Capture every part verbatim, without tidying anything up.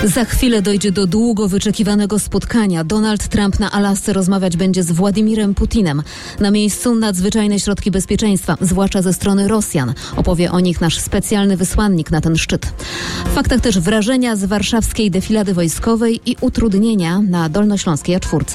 Za chwilę dojdzie do długo wyczekiwanego spotkania. Donald Trump na Alasce rozmawiać będzie z Władimirem Putinem. Na miejscu nadzwyczajne środki bezpieczeństwa, zwłaszcza ze strony Rosjan. Opowie o nich nasz specjalny wysłannik na ten szczyt. W faktach też wrażenia z warszawskiej defilady wojskowej i utrudnienia na dolnośląskiej A cztery.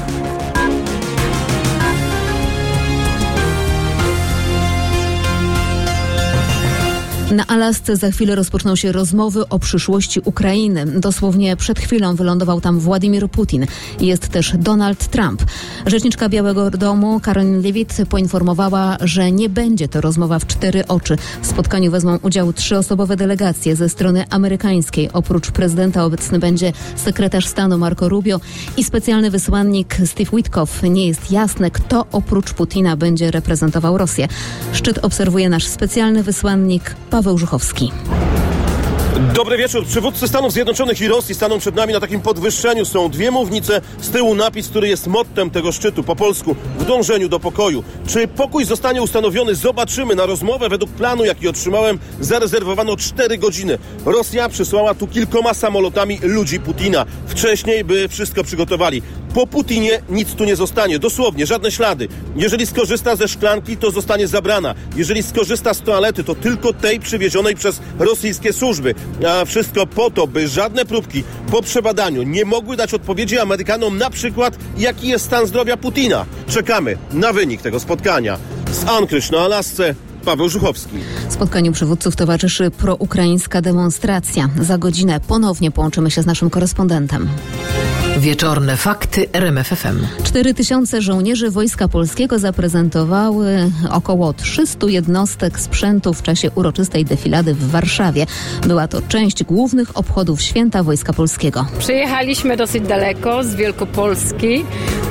Na Alasce za chwilę rozpoczną się rozmowy o przyszłości Ukrainy. Dosłownie przed chwilą wylądował tam Władimir Putin. Jest też Donald Trump. Rzeczniczka Białego Domu Karoline Leavitt poinformowała, że nie będzie to rozmowa w cztery oczy. W spotkaniu wezmą udział trzyosobowe delegacje ze strony amerykańskiej. Oprócz prezydenta obecny będzie sekretarz stanu Marco Rubio i specjalny wysłannik Steve Witkoff. Nie jest jasne, kto oprócz Putina będzie reprezentował Rosję. Szczyt obserwuje nasz specjalny wysłannik Paweł Żuchowski. Dobry wieczór. Przywódcy Stanów Zjednoczonych i Rosji staną przed nami na takim podwyższeniu. Są dwie mównice, z tyłu napis, który jest mottem tego szczytu, po polsku: w dążeniu do pokoju. Czy pokój zostanie ustanowiony? Zobaczymy. Na rozmowę według planu, jaki otrzymałem, zarezerwowano cztery godziny. Rosja przysłała tu kilkoma samolotami ludzi Putina. Wcześniej, by wszystko przygotowali. Po Putinie nic tu nie zostanie. Dosłownie, żadne ślady. Jeżeli skorzysta ze szklanki, to zostanie zabrana. Jeżeli skorzysta z toalety, to tylko tej przywiezionej przez rosyjskie służby. A wszystko po to, by żadne próbki po przebadaniu nie mogły dać odpowiedzi Amerykanom, na przykład jaki jest stan zdrowia Putina. Czekamy na wynik tego spotkania. Z Anchorage na Alasce, Paweł Żuchowski. Spotkaniu przywódców towarzyszy proukraińska demonstracja. Za godzinę ponownie połączymy się z naszym korespondentem. Wieczorne fakty R M F F M. Cztery tysiące żołnierzy Wojska Polskiego zaprezentowały około trzysta jednostek sprzętu w czasie uroczystej defilady w Warszawie. Była to część głównych obchodów Święta Wojska Polskiego. Przyjechaliśmy dosyć daleko, z Wielkopolski,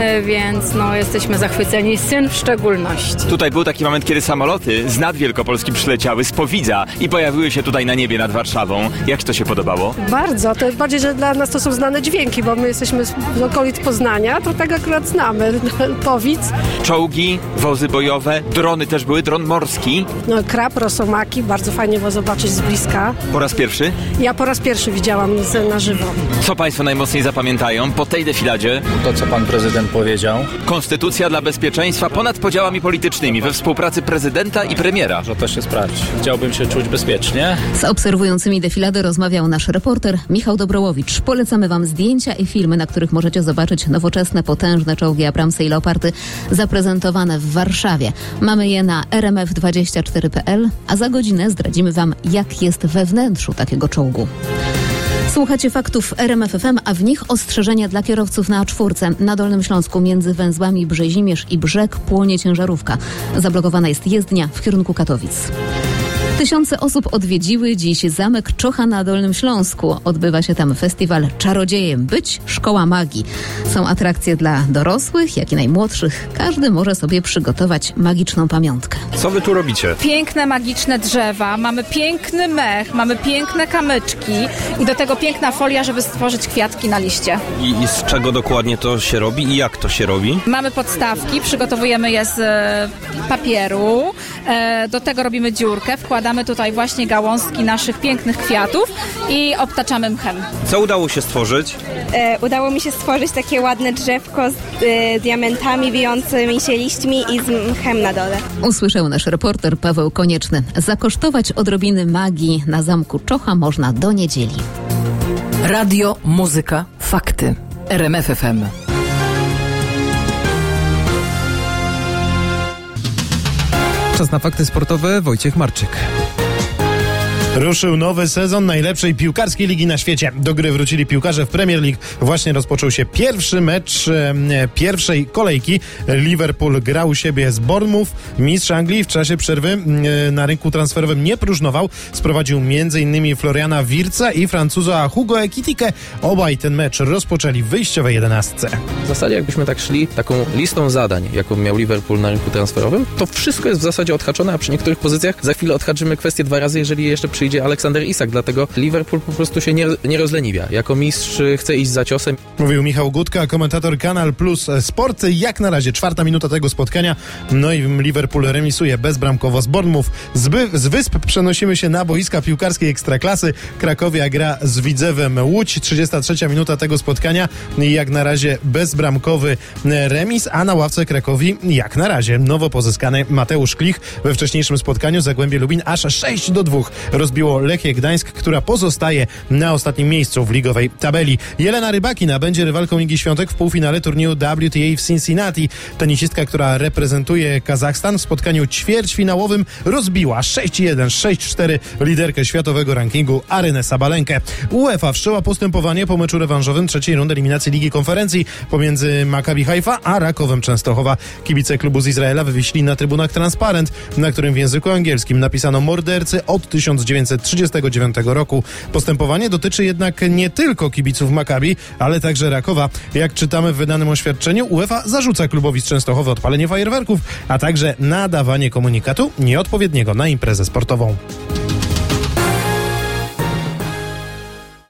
więc no, jesteśmy zachwyceni, syn w szczególności. Tutaj był taki moment, kiedy samoloty z nad Wielkopolski przyleciały z Powidza i pojawiły się tutaj na niebie nad Warszawą. Jak to się podobało? Bardzo, to bardziej, że dla nas to są znane dźwięki, bo my jesteśmy z okolic Poznania, to tak akurat znamy. Powidz. Czołgi, wozy bojowe, drony też były, dron morski. No, krab, rosomaki, bardzo fajnie było zobaczyć z bliska. Po raz pierwszy? Ja po raz pierwszy widziałam na żywo. Co Państwo najmocniej zapamiętają po tej defiladzie? To, co Pan Prezydent powiedział. Konstytucja dla bezpieczeństwa ponad podziałami politycznymi, we współpracy prezydenta i premiera. Że to się sprawdzi. Chciałbym się czuć bezpiecznie. Z obserwującymi defiladę rozmawiał nasz reporter Michał Dobrołowicz. Polecamy Wam zdjęcia i filmy, na których możecie zobaczyć nowoczesne, potężne czołgi Abramsy i Leopardy zaprezentowane w Warszawie. Mamy je na r m f dwadzieścia cztery kropka p l, a za godzinę zdradzimy Wam, jak jest we wnętrzu takiego czołgu. Słuchacie faktów R M F F M, a w nich ostrzeżenia dla kierowców na A cztery. Na Dolnym Śląsku między węzłami Brzezimierz i Brzeg płonie ciężarówka. Zablokowana jest jezdnia w kierunku Katowic. Tysiące osób odwiedziły dziś zamek Czocha na Dolnym Śląsku. Odbywa się tam festiwal Czarodziejem być, Szkoła Magii. Są atrakcje dla dorosłych, jak i najmłodszych. Każdy może sobie przygotować magiczną pamiątkę. Co wy tu robicie? Piękne, magiczne drzewa, mamy piękny mech, mamy piękne kamyczki i do tego piękna folia, żeby stworzyć kwiatki na liście. I, i z czego dokładnie to się robi i jak to się robi? Mamy podstawki, przygotowujemy je z e, papieru, e, do tego robimy dziurkę, wkładamy Damy tutaj właśnie gałązki naszych pięknych kwiatów i obtaczamy mchem. Co udało się stworzyć? E, udało mi się stworzyć takie ładne drzewko z e, diamentami wijącymi się liśćmi i z mchem na dole. Usłyszał nasz reporter Paweł Konieczny. Zakosztować odrobiny magii na zamku Czocha można do niedzieli. Radio, muzyka, fakty. R M F F M. Czas na fakty sportowe. Wojciech Marczyk. Ruszył nowy sezon najlepszej piłkarskiej ligi na świecie. Do gry wrócili piłkarze w Premier League. Właśnie rozpoczął się pierwszy mecz e, pierwszej kolejki. Liverpool grał u siebie z Bournemouth. Mistrz Anglii w czasie przerwy e, na rynku transferowym nie próżnował. Sprowadził między innymi Floriana Wirtza i Francuza Hugo Ekitike. Obaj ten mecz rozpoczęli w wyjściowej jedenastce. W zasadzie jakbyśmy tak szli taką listą zadań, jaką miał Liverpool na rynku transferowym, to wszystko jest w zasadzie odhaczone, a przy niektórych pozycjach za chwilę odhaczymy kwestię dwa razy, jeżeli jeszcze przyjdzie przyjdzie Aleksander Isak, dlatego Liverpool po prostu się nie, nie rozleniwia. Jako mistrz chce iść za ciosem. Mówił Michał Gutka, komentator Kanal Plus Sport. Jak na razie czwarta minuta tego spotkania, no i Liverpool remisuje bezbramkowo z Bournemouth. Z, by, z Wysp przenosimy się na boiska piłkarskiej Ekstraklasy. Krakowia gra z Widzewem Łódź. trzydziesta trzecia minuta tego spotkania. Jak na razie bezbramkowy remis, a na ławce Krakowi jak na razie nowo pozyskany Mateusz Klich. We wcześniejszym spotkaniu Zagłębie Lubin aż sześć do dwóch rozbiło Lechię Gdańsk, która pozostaje na ostatnim miejscu w ligowej tabeli. Jelena Rybakina będzie rywalką Igi Świątek w półfinale turnieju W T A w Cincinnati. Tenisistka, która reprezentuje Kazachstan w spotkaniu ćwierćfinałowym rozbiła sześć jeden, sześć cztery liderkę światowego rankingu Arynę Sabalenkę. UEFA wszczęła postępowanie po meczu rewanżowym trzeciej rundy eliminacji Ligi Konferencji pomiędzy Maccabi Haifa a Rakowem Częstochowa. Kibice klubu z Izraela wywiesili na trybunach transparent, na którym w języku angielskim napisano mordercy od tysiąc dziewięćset trzydziestego dziewiątego roku. Postępowanie dotyczy jednak nie tylko kibiców Maccabi, ale także Rakowa. Jak czytamy w wydanym oświadczeniu, UEFA zarzuca klubowi z Częstochowy odpalenie fajerwerków, a także nadawanie komunikatu nieodpowiedniego na imprezę sportową.